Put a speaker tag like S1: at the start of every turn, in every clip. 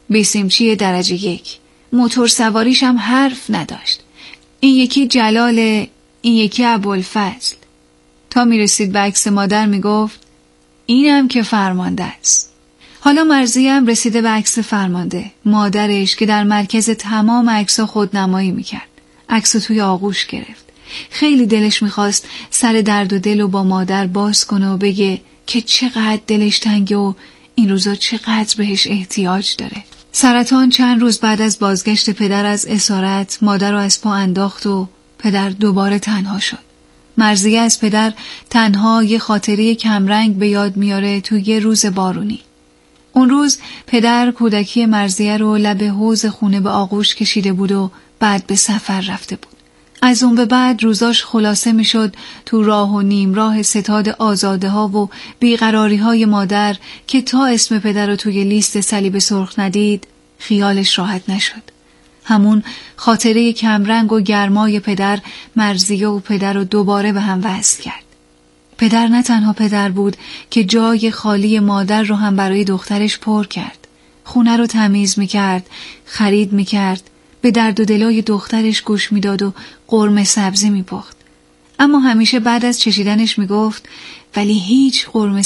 S1: بیسیمچی درجه 1. موتور سواریش هم حرف نداشت. این یکی جلاله، این یکی ابوالفضل. تا میرسید به عکس مادر میگفت اینم که فرمانده است. حالا مرضیه هم رسیده به عکس فرمانده، مادرش که در مرکز تمام عکس‌ها خودنمایی میکرد. عکسو توی آغوش گرفت. خیلی دلش میخواست سر درد و دل رو با مادر باز کنه و بگه که چقدر دلش تنگه و این روزا چقدر بهش احتیاج داره. سرطان چند روز بعد از بازگشت پدر از اسارت مادر رو از پا انداخت و پدر دوباره تنها شد. مرضیه از پدر تنها یه خاطره کمرنگ به یاد میاره تو یه روز بارونی. اون روز پدر کودکی مرضیه رو لب حوض خونه به آغوش کشیده بود و بعد به سفر رفته بود. از اون به بعد روزاش خلاصه میشد تو راه و نیم راه ستاد آزاده ها و بیقراری های مادر که تا اسم پدر رو توی لیست صلیب سرخ ندید خیالش راحت نشد. همون خاطره کمرنگ و گرمای پدر مرضیه و پدر رو دوباره به هم وصل کرد. پدر نه تنها پدر بود که جای خالی مادر رو هم برای دخترش پر کرد. خونه رو تمیز میکرد، خرید میکرد، به درد و دلای دخترش گوش میداد و قرمه سبزی میپخت. اما همیشه بعد از چشیدنش میگفت ولی هیچ قرمه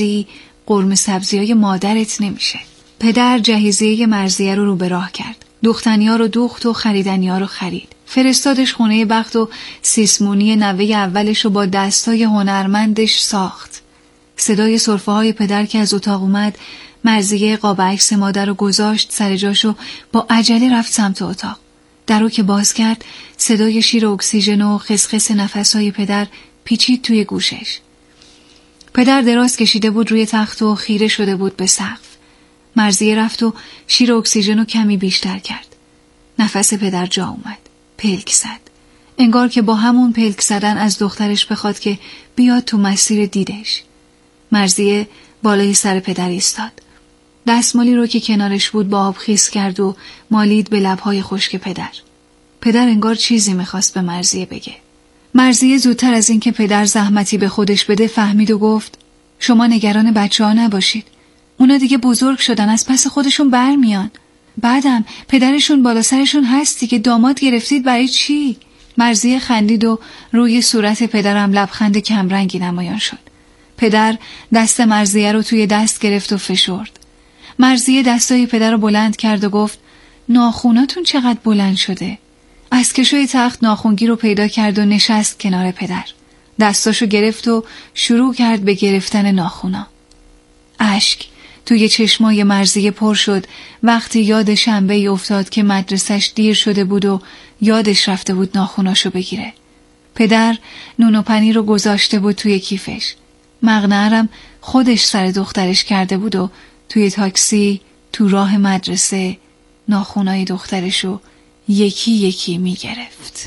S1: سبزیای مادرت نمیشه. پدر جهیزیه مرضیه رو به راه کرد. دوختنیا رو دوخت و خریدنیا رو خرید. فرستادش خونه بخت و سیسمونی نوه اولش رو با دستای هنرمندش ساخت. صدای سرفه های پدر که از اتاق اومد، مرضیه قاب عکس مادر رو گذاشت سر جاشو با عجله رفت سمت اتاق. درو که باز کرد صدای شیر اکسیژن و خسخس نفسهای پدر پیچید توی گوشش. پدر دراز کشیده بود روی تخت و خیره شده بود به سقف. مرضیه رفت و شیر اکسیژن رو کمی بیشتر کرد. نفس پدر جا اومد. پلک زد. انگار که با همون پلک زدن از دخترش بخواد که بیاد تو مسیر دیدش. مرضیه بالای سر پدر ایستاد. دستمالی رو که کنارش بود با آب خیس کرد و مالید به لبهای خشک پدر. پدر انگار چیزی میخواست به مرضیه بگه. مرضیه زودتر از این که پدر زحمتی به خودش بده فهمید و گفت شما نگران بچه‌ها نباشید. اونا دیگه بزرگ شدن، از پس خودشون برمیان. بعدم پدرشون بالا سرشون هستی که داماد گرفتید برای چی؟ مرضیه خندید و روی صورت پدرم لبخند کمرنگی نمایان شد. پدر دست مرضیه رو توی دست گرفت و فشرد. مرضیه دستای پدر رو بلند کرد و گفت ناخوناتون چقدر بلند شده. از کشوی تخت ناخونگی رو پیدا کرد و نشست کنار پدر. دستاشو گرفت و شروع کرد به گرفتن ناخونا. اشک توی چشمای مرضیه پر شد وقتی یاد شنبه افتاد که مدرسش دیر شده بود و یادش رفته بود ناخوناشو بگیره. پدر نون و پنیر رو گذاشته بود توی کیفش. مقنعه‌رم خودش سر دخترش کرده بود و توی تاکسی تو راه مدرسه ناخونای دخترشو یکی یکی میگرفت.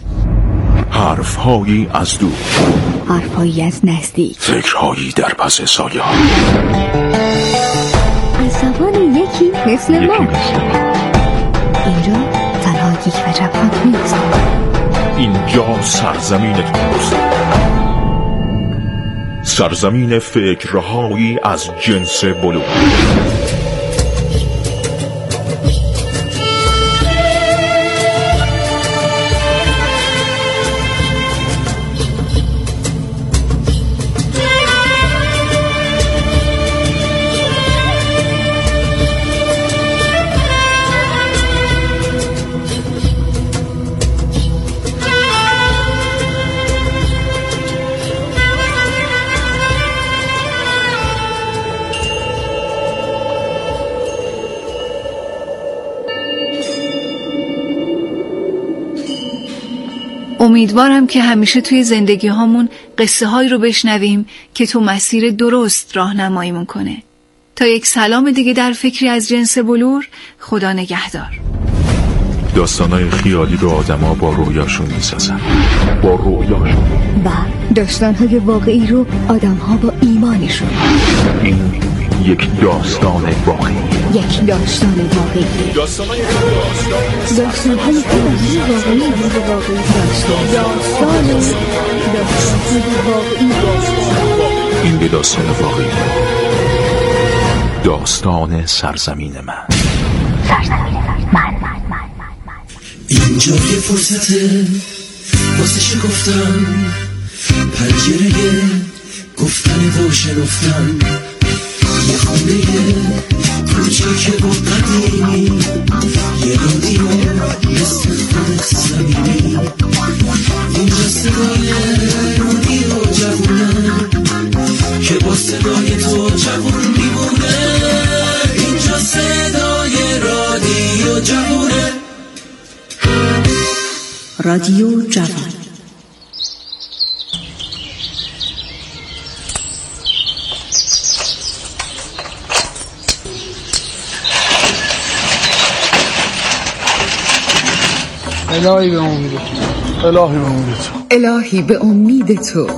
S2: حرفهایی از دور،
S3: حرفهایی از نزدیک،
S2: فکرهایی در پس سایه ها،
S3: از زبان یکی مثل ما. اینجا تنها یک وجب خاک نیست.
S2: اینجا سرزمین توست، سرزمین فکرهایی از جنس بلوغ.
S1: امیدوارم که همیشه توی زندگی هامون قصه هایی رو بشنویم که تو مسیر درست راهنماییمون کنه. تا یک سلام دیگه در فکری از جنس بلور، خدا نگهدار.
S2: داستانای خیالی رو آدما با رویاشون میسازن،
S3: و داستانهای واقعی رو آدمها با ایمانشون.
S2: این یک داستان واقعی.
S3: داستانهای واقعی.
S2: این به داستان واقعی. داستان سرزمین من.
S4: اینجا یه فرصته واسه شکفتن، پنجره گفتن و شنفتن، یه خونه کوچیک و قدیمی، یه رادیو مثل خودت صمیمی. اینجا صدای رادیو جوونه که با صدای تو جوون میمونه. اینجا صدای رادیو جوونه.
S5: رادیو جوان.
S6: الهی به امید تو، الهی به امید تو،
S5: الهی به امید تو.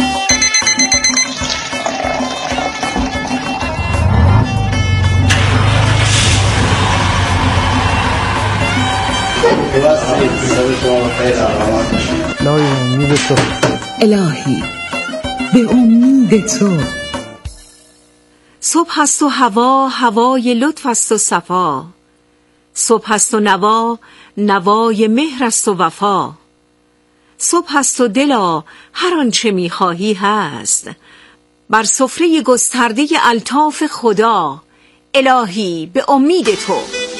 S6: الهی
S5: به امید تو.
S7: صبح است و هوای لطف است و صفا، صبح است و نوای مهر است و وفا. صبح است و دلا هر آنچه می‌خواهی هست، بر سفره گسترده الطاف خدا. الهی به امید تو.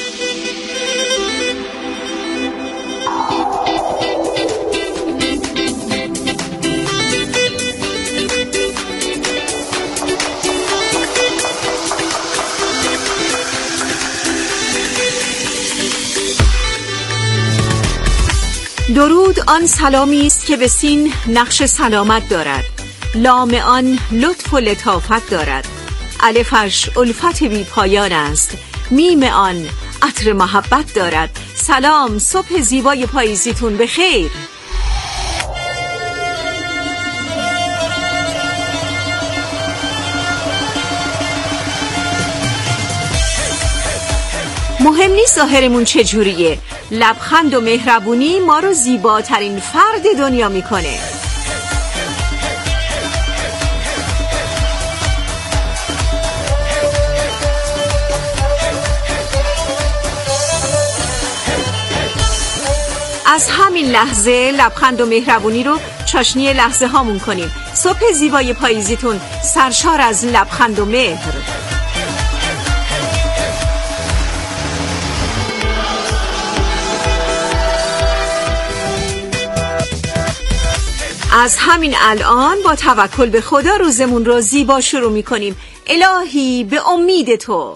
S7: درود آن سلامی است که به سین نقش سلامت دارد، لام آن لطف و لطافت دارد، الفش الفت بی پایان است، میم آن عطر محبت دارد. سلام، صبح زیبای پاییزیتون به خیر. مهم نیست ظاهرمون چجوریه، لبخند و مهربونی ما رو زیباترین فرد دنیا میکنه. از همین لحظه لبخند و مهربونی رو چاشنی لحظه هامون کنیم. صبح زیبای پاییزیتون سرشار از لبخند و مهر. از همین الان با توکل به خدا روزمون رو زیبا شروع می‌کنیم. الهی به امید تو.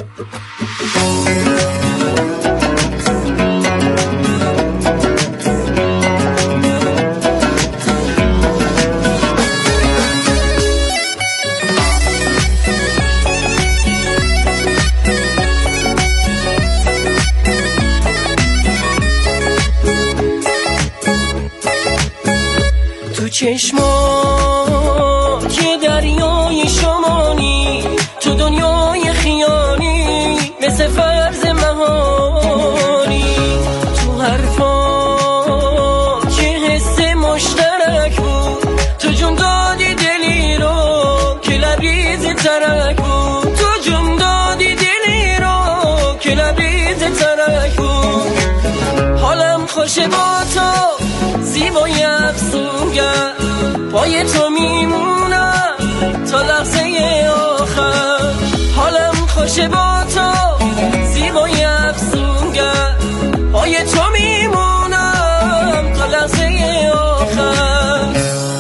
S4: چشما که دریای شمانی، تو دنیای خیالی مثل فرض مهانی، تو حرفا که حس مشترک بود، تو جون دادی دلی رو که لبریز ترک بود، تو جون دادی دلی رو که لبریز ترک بود. حالم خوشه با تو زیبای افسونگر، پای تو میمونم تا لحظه آخر. حالم خوشه با تو زیبای افسونگر، پای تو میمونم تا لحظه آخر.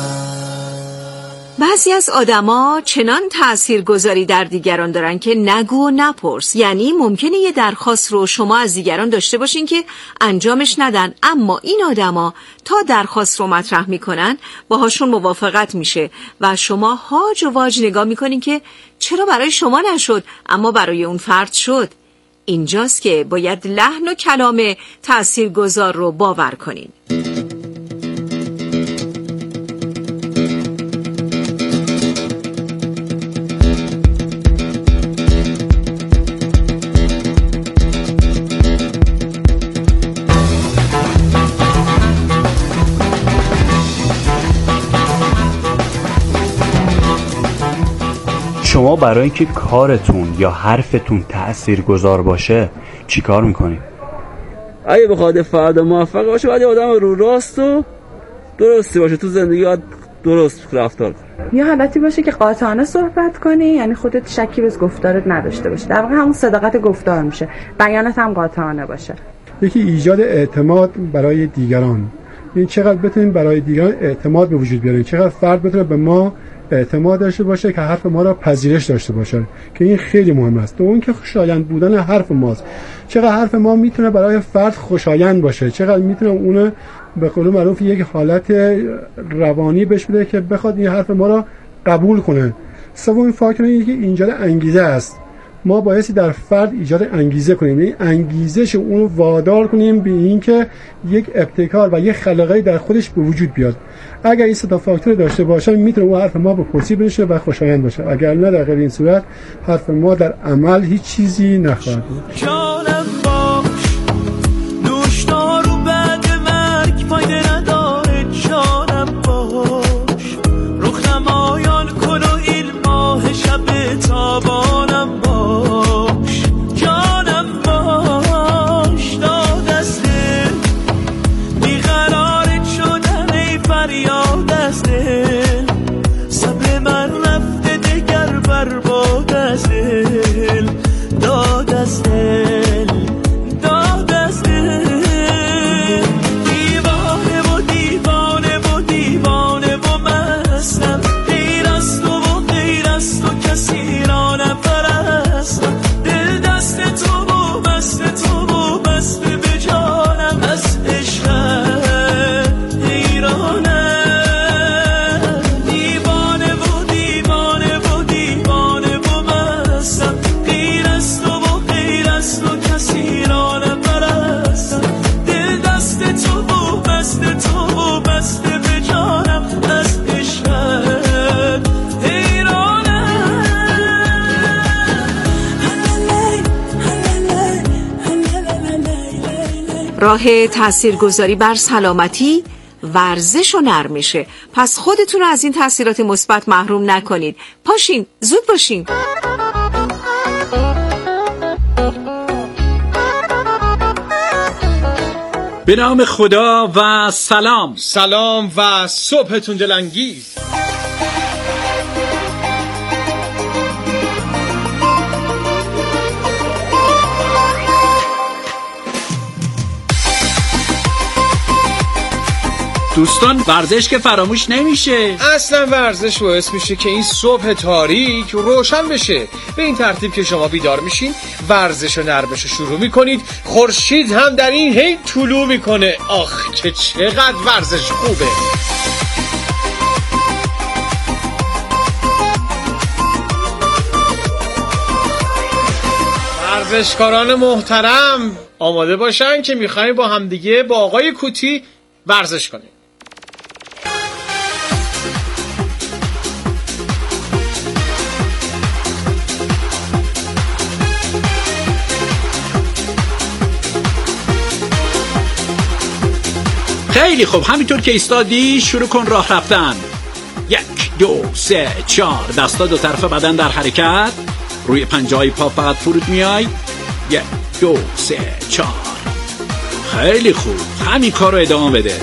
S7: بعضی از آدما چنان تاثیرگذاری در دیگران دارن که نگو و نپرس. یعنی ممکنه یه درخواست رو شما از دیگران داشته باشین که انجامش ندن، اما این آدما تا درخواست رو مطرح میکنن باهاشون موافقت میشه و شما هاج و واج نگاه میکنین که چرا برای شما نشد اما برای اون فرد شد. اینجاست که باید لحن و کلام تاثیرگذار رو باور کنین.
S8: شما برای اینکه کارتون یا حرفتون تأثیرگذار باشه چی کار میکنید؟
S9: اگه بخواد فرد موفق باشه باید آدم رو راست و درستی باشه، تو زندگی باید درست رفتار کنه.
S10: یه حالتی باشه که قاطعانه صحبت کنی، یعنی خودت شکی به گفتارت نداشته باشه، در واقع همون صداقت گفتار میشه، بیانت هم قاطعانه باشه.
S11: یکی ایجاد اعتماد برای دیگران، این چقدر بتونیم برای دیگران اعتماد به وجود بیاریم، چقدر فرد بتونه به ما اعتماد داشته باشه که حرف ما را پذیرش داشته باشه، که این خیلی مهم است. اون که خوشایند بودن حرف ماست، چقدر حرف ما میتونه برای فرد خوشایند باشه، چقدر میتونه اون به قول معروف یک حالت روانی بهش بده که بخواد این حرف ما را قبول کنه. سومین فاکتور اینه که ایجاد انگیزه است. ما بایستی در فرد ایجاد انگیزه کنیم، این انگیزش اون رو وادار کنیم به این که یک ابتکار و یک خلاقیت در خودش به وجود بیاد. اگر این سه تا فاکتور داشته باشه میتونه اون حرف ما به کرسی بنشه و خوشایند باشه، اگر نه در غیر این صورت حرف ما در عمل هیچ چیزی نخواهد بود.
S7: راه تاثیرگذاری بر سلامتی ورزش و نرمشه. پس خودتون رو از این تاثیرات مثبت محروم نکنید. پاشین، زود باشین.
S12: به نام خدا و سلام
S13: و صبحتون دلانگیز.
S12: دوستان ورزش که فراموش نمیشه.
S13: اصلا ورزش باعث میشه که این صبح تاریک روشن بشه. به این ترتیب که شما بیدار میشین ورزش و نرمش رو شروع میکنید، خورشید هم در این حین طلوع میکنه. آخ که چقدر ورزش خوبه. ورزشکاران محترم آماده باشن که میخوایم با همدیگه با آقای کوتی ورزش کنیم.
S12: خیلی خوب، همینطور که ایستادی شروع کن راه رفتن. 1 2 3 4 دستا دو طرف بدن در حرکت، روی پنجه‌های پا فقط فرود میای. 1 2 3 4. خیلی خوب، همین کار رو ادامه بده.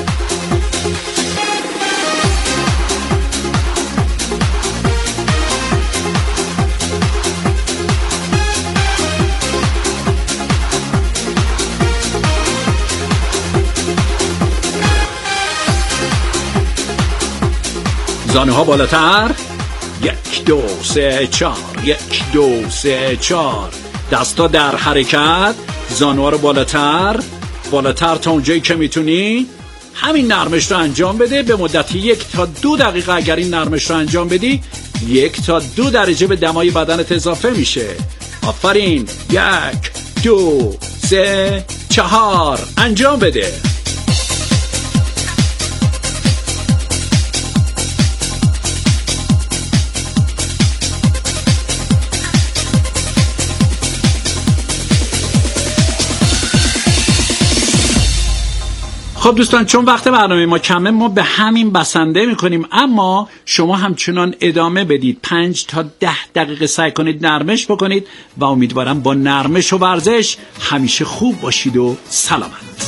S12: زانو ها بالاتر. 1 2 3 4. 1 2 3 4. دستا در حرکت، زانوها رو بالاتر تا اونجایی که میتونی. همین نرمش رو انجام بده به مدت 1 تا 2 دقیقه. اگر این نرمش رو انجام بدی 1 تا 2 درجه به دمای بدنت اضافه میشه. آفرین. 1 2 3 4. انجام بده. خب دوستان، چون وقت برنامه ما کمه ما به همین بسنده میکنیم، اما شما همچنان ادامه بدید. 5 تا 10 دقیقه سعی کنید نرمش بکنید و امیدوارم با نرمش و ورزش همیشه خوب باشید و سلامت.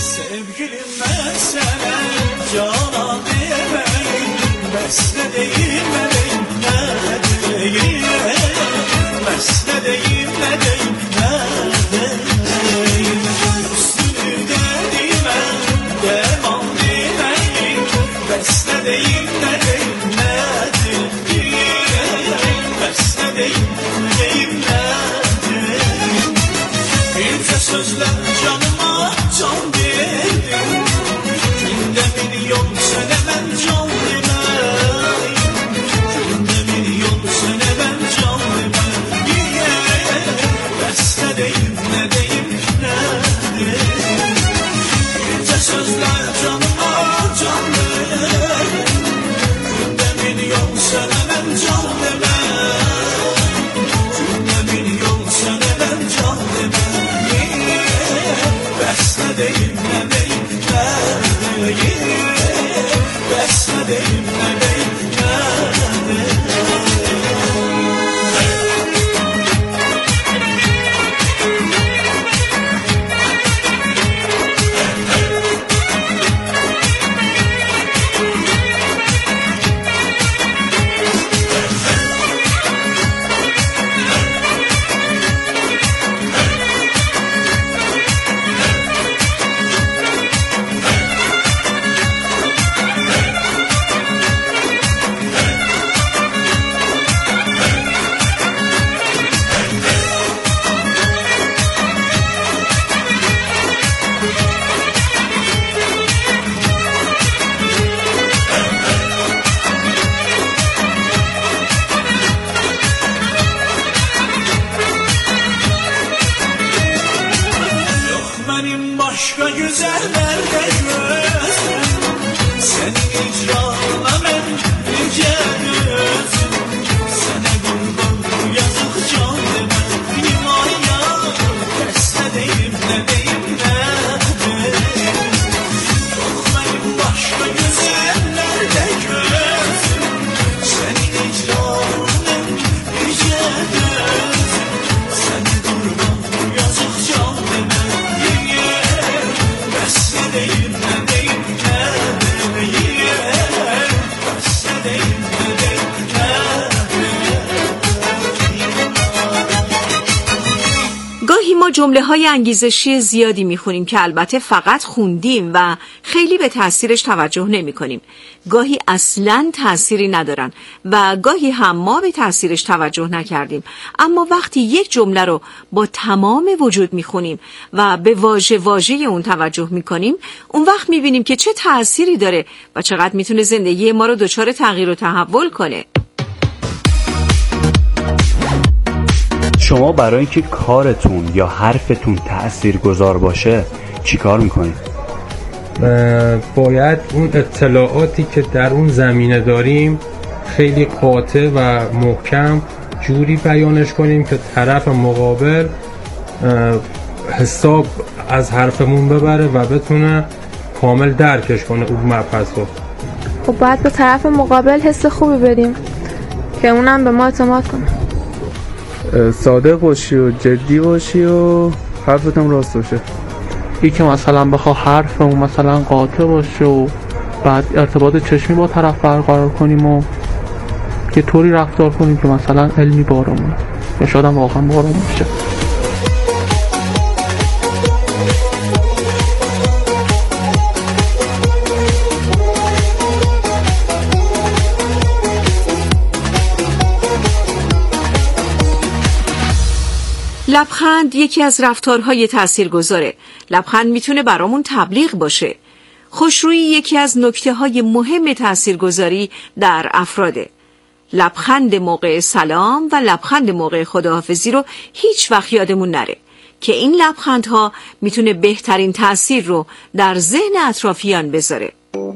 S14: sözler canıma can dedim. Günde milyon sene ben can demem. Günde milyon sene ben can demem. Niye beste deyim ne deyim ne deyim. Yüce sözler canıma can dedim. Günde milyon sene ben can demem. Günde milyon sene ben can demem. Niye beste deyim ne deyim ne deyim. Beste deyim ne deyim ne deyim. Benim başka güzellerde gözüm, senin icrana ben nice gözüm. Sana kurban yazık can demem, limaya beste deyim ne deyim ne deyim. Yok benim başka güzellerde gözüm, senin icrana ben nice gözüm. Sana kurban yazık can demem.
S7: گاهی ما جمله‌های انگیزشی زیادی می‌خونیم که البته فقط خوندیم و خیلی به تأثیرش توجه نمی‌کنیم. گاهی اصلاً تأثیری ندارن و گاهی هم ما به تأثیرش توجه نکردیم. اما وقتی یک جمله رو با تمام وجود می‌خونیم و به واژه واژه اون توجه می‌کنیم، اون وقت می‌بینیم که چه تأثیری داره و چقدر می‌تونه زندگی ما رو دچار تغییر و تحول کنه.
S8: شما برای اینکه کارتون یا حرفتون تأثیرگذار باشه چی کار میکنید؟
S15: باید اون اطلاعاتی که در اون زمینه داریم خیلی قاطع و محکم جوری بیانش کنیم که طرف مقابل حساب از حرفمون ببره و بتونه کامل درکش کنه اون مبحث رو.
S16: خب باید به طرف مقابل حس خوبی بدیم که اونم به ما اعتماد کنه.
S6: صادق باشی و جدی باشی و حرفت هم راست باشه.
S17: این که مثلا بخوا حرفمون مثلا قاطع باشه و بعد ارتباط چشمی با طرف برقرار کنیم و یه طوری رفتار کنیم که مثلا علمی بارمونه یا شاید هم واقعا بارمون بشه.
S7: لبخند یکی از رفتارهای تاثیرگذاره. لبخند میتونه برامون تبلیغ باشه. خوشرویی یکی از نکته‌های مهم تاثیرگذاری در افراده. لبخند موقع سلام و لبخند موقع خداحافظی رو هیچ وقت یادمون نره که این لبخندها میتونه بهترین تأثیر رو در ذهن اطرافیان بذاره.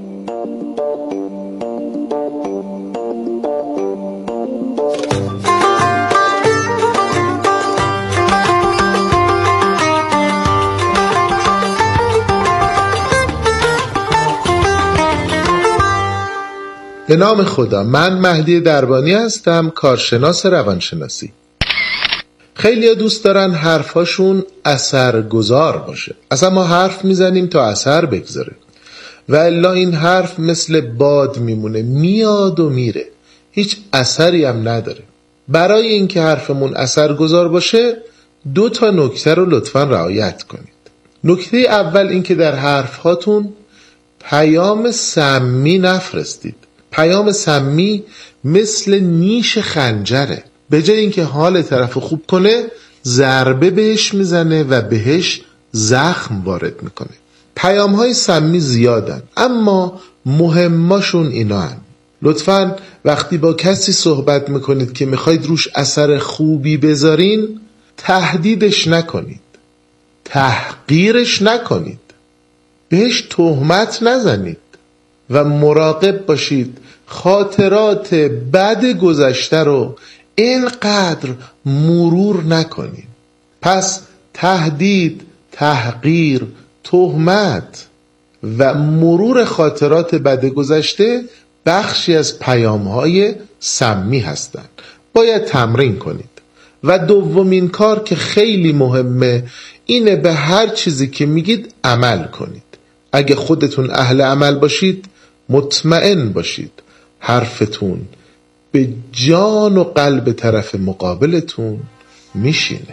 S18: به نام خدا، من مهدی دربانی هستم، کارشناس روانشناسی. خیلی دوست دارن حرفاشون اثرگذار باشه. اصلا ما حرف میزنیم تا اثر بگذاره و الا این حرف مثل باد میمونه، میاد و میره، هیچ اثری هم نداره. برای اینکه حرفمون اثرگذار باشه 2 نکته رو لطفاً رعایت کنید. نکته اول این که در حرفهاتون پیام سمی نفرستید. پیام سمی مثل نیش خنجره، به جای اینکه حال طرف خوب کنه ضربه بهش میزنه و بهش زخم وارد میکنه. پیام‌های سمی زیادن اما مهماشون اینا هن. لطفاً وقتی با کسی صحبت میکنید که میخواید روش اثر خوبی بذارین، تهدیدش نکنید، تحقیرش نکنید، بهش تهمت نزنید و مراقب باشید خاطرات بد گذشته رو اینقدر مرور نکنید. پس تهدید، تحقیر، تهمت و مرور خاطرات بد گذشته بخشی از پیام‌های سمی هستند. باید تمرین کنید. و دومین کار که خیلی مهمه اینه به هر چیزی که میگید عمل کنید. اگه خودتون اهل عمل باشید مطمئن باشید حرفتون به جان و قلب طرف مقابلتون میشینه.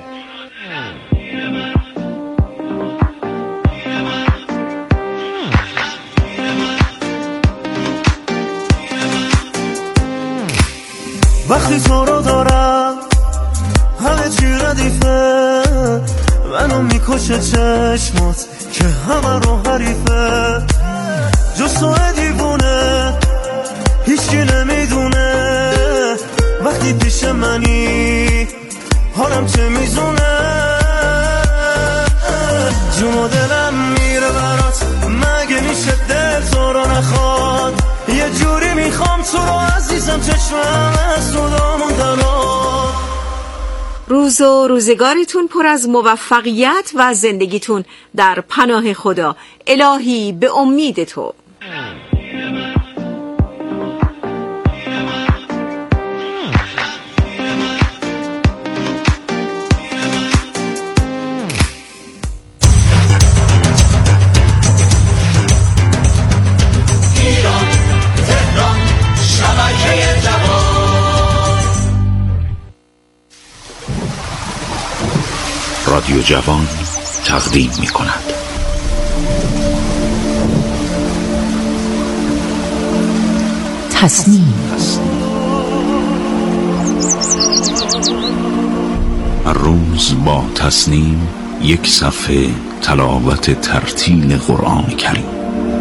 S14: وقتی تو رو دارم همه چی ردیفه، منو میکشه چشمات که همه رو حریفه، جز تو دیوونه هیچکی نمیدونه وقتی پیش منی حالم چه میزونه، جون و دلم میره برات، مگه میشه دل تو رو نخواد، یه جوری میخوام تو رو عزیزم، چشمم از تو داموندن.
S7: روز و روزگارتون پر از موفقیت و زندگیتون در پناه خدا. الهی به امید تو.
S12: رادیو جوان تقدیم می کند
S5: تصنیم.
S12: هر روز با تصنیم یک صفحه تلاوت ترتیل قرآن کریم.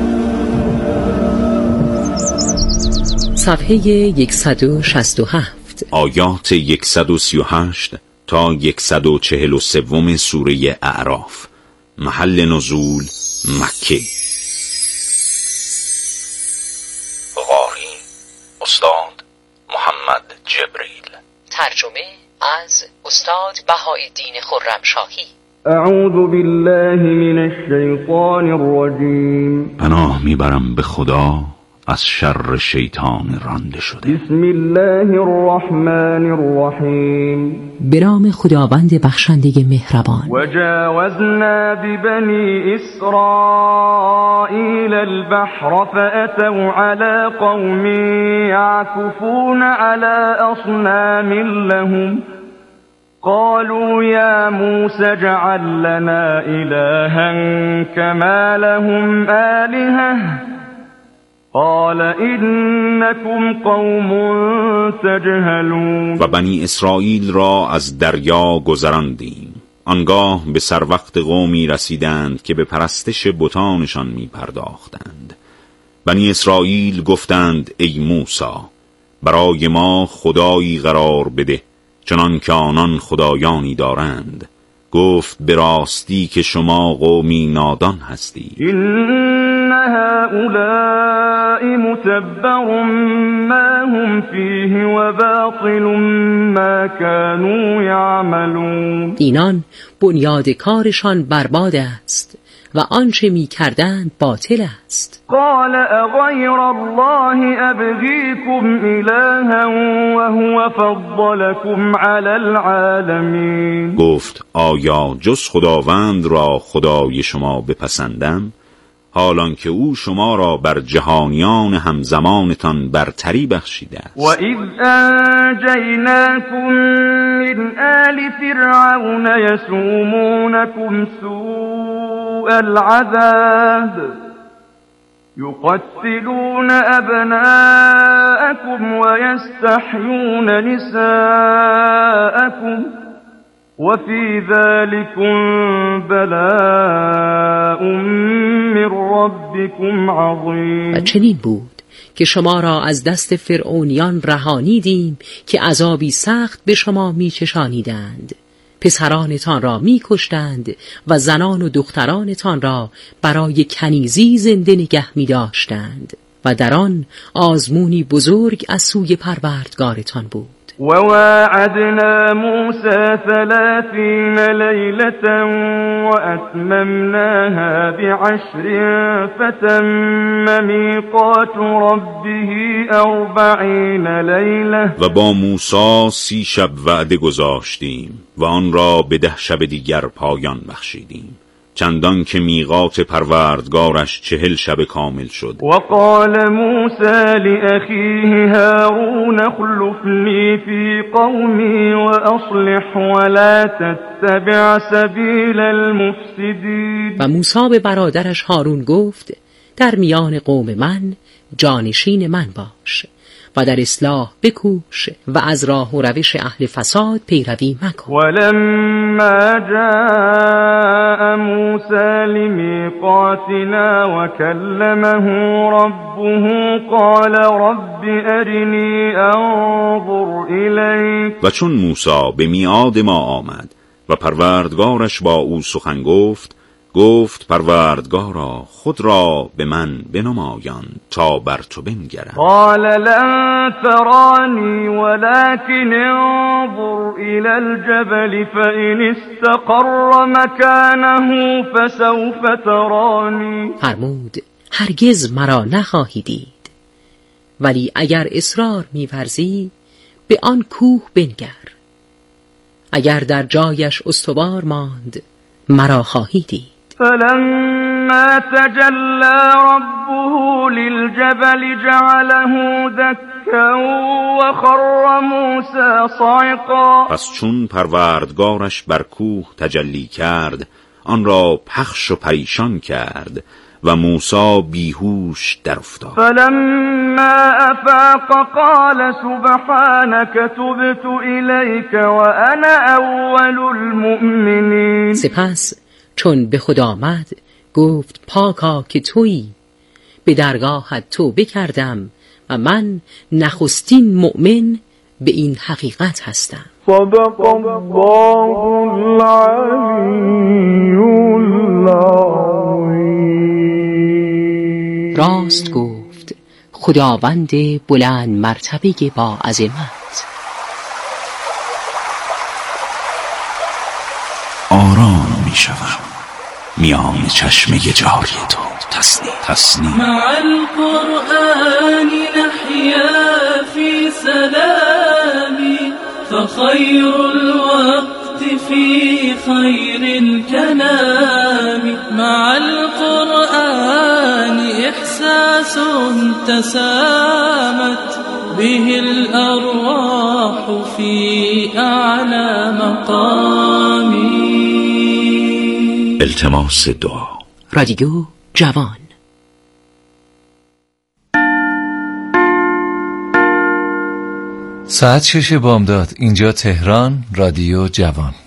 S5: صفحه 167،
S12: آیات 138 تا 143 سوره اعراف. محل نزول مکه. قاری استاد محمد جبریل.
S5: ترجمه از استاد بهاءالدین خرمشاهی.
S19: اعوذ بالله من الشیطان الرجیم.
S12: پناه میبرم به خدا از شر شیطان رانده شده.
S19: بسم الله الرحمن الرحیم.
S5: به نام خداوند بخشنده مهربان.
S19: وجاوزنا ببنی اسرائیل البحر فأتوا على قوم يعكفون على أصنام لهم قالوا يا موسى اجعل لنا إلها كما لهم آلهة قال انکم قوم تجهلون.
S12: و بنی اسرائیل را از دریا گذراندیم. آنگاه به سر وقت قومی رسیدند که به پرستش بتانشان می پرداختند. بنی اسرائیل گفتند ای موسی برای ما خدایی قرار بده چنان که آنان خدایانی دارند. گفت به راستی که شما قومی نادان هستید.
S19: این هؤلاء متبر ما هم فیه و باطل ما كانوا یعملون.
S5: اینان بنیاد کارشان برباد است و آنچه می کردند باطل است.
S19: قال اغیر الله ابغیکم الها و هو فضلکم علی العالمین.
S12: گفت آیا جز خداوند را خدای شما بپسندم حالان که او شما را بر جهانیان همزمانتان برتری بخشیده است.
S19: و اذ انجیناکم من آل فرعون یسومونکم سوء العذاب يقتلون أبناءكم ويستحيون نساءكم وفي ذلكم بلاء من ربكم عظیم.
S5: و چنین بود که شما را از دست فرعونیان رهانیدیم که عذابی سخت به شما میچشانیدند. پسرانتان را میکشتند و زنان و دخترانتان را برای کنیزی زنده نگه می‌داشتند و در آن آزمونی بزرگ از سوی پروردگارتان بود.
S19: وواعدنا موسى 30 ليلة وأتممناها ب10 فتم ميقات ربه 40 ليلة.
S12: و با موسی 30 شب وعده گذاشتیم و آن را به 10 شب دیگر پایان بخشیدیم، چندان که میقات پروردگارش 40 شب کامل شد.
S19: وقال موسى لأخيه هارون اخلفني في قومي وأصلح ولا تتبع سبيل المفسدين.
S5: و موسی به برادرش هارون گفت در میان قوم من جانشین من باش و در اصلاح بکوش و از راه و روش اهل فساد پیروی مکن.
S19: ولما جاء موسى لمیقاتنا وكلمه ربه قال رب ارنی انظر الیک.
S12: و چون موسی به میعاد ما آمد و پروردگارش با او سخن گفت پروردگارا خود را به من بنمایان تا بر تو بنگرم.
S19: قال لن ترانی ولكن انظر الى الجبل فإن استقر مكانه فسوف ترانی.
S5: فرمود هرگز مرا نخواهی دید، ولی اگر اصرار می‌ورزی به آن کوه بنگر. اگر در جایش استوار ماند مرا خواهی دید.
S19: فلما تجلى ربه للجبل جعله دكا وخر موسى صعقا.
S12: پس چون پروردگارش بر کوه تجلی کرد آن را پخش و پریشان کرد و موسی بیهوش در افتاد.
S19: فلما افاق قال سبحانك تبت الیک وانا اول المؤمنین.
S5: سپس چون به خود آمد گفت پاکا که تویی، به درگاهت توبه کردم و من نخستین مؤمن به این حقیقت هستم.
S19: صدق الله العلی العظیم.
S5: راست گفت خداوند بلند مرتبه با عظمت.
S12: آرام می شوم میان چشمه جاری تو. تسنیم
S4: مع القرآن نحيا في سلام فخير الوقت في خير الكلام. مع القرآن إحساس تسامت به الأرواح في أعلى مقام.
S12: التماس دعا.
S5: رادیو جوان.
S20: ساعت 6 بامداد، اینجا تهران، رادیو جوان.